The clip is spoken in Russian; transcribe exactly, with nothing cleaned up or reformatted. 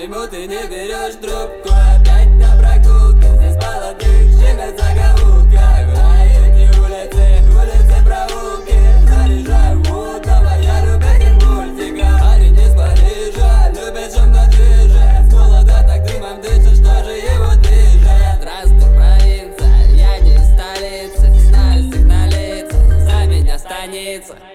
Почему ты не берешь трубку? Опять на прогулке, здесь молодых щемят заголовки. А эти улицы, улицы проулки. Заряжаю мутного, я любитель мультика. Парень из Парижа, любит шум на движе. С молода так дымом дышит, что же его движет? Здравствуй, провинция, я не из столицы. Знаю всех на лица, за меня станица.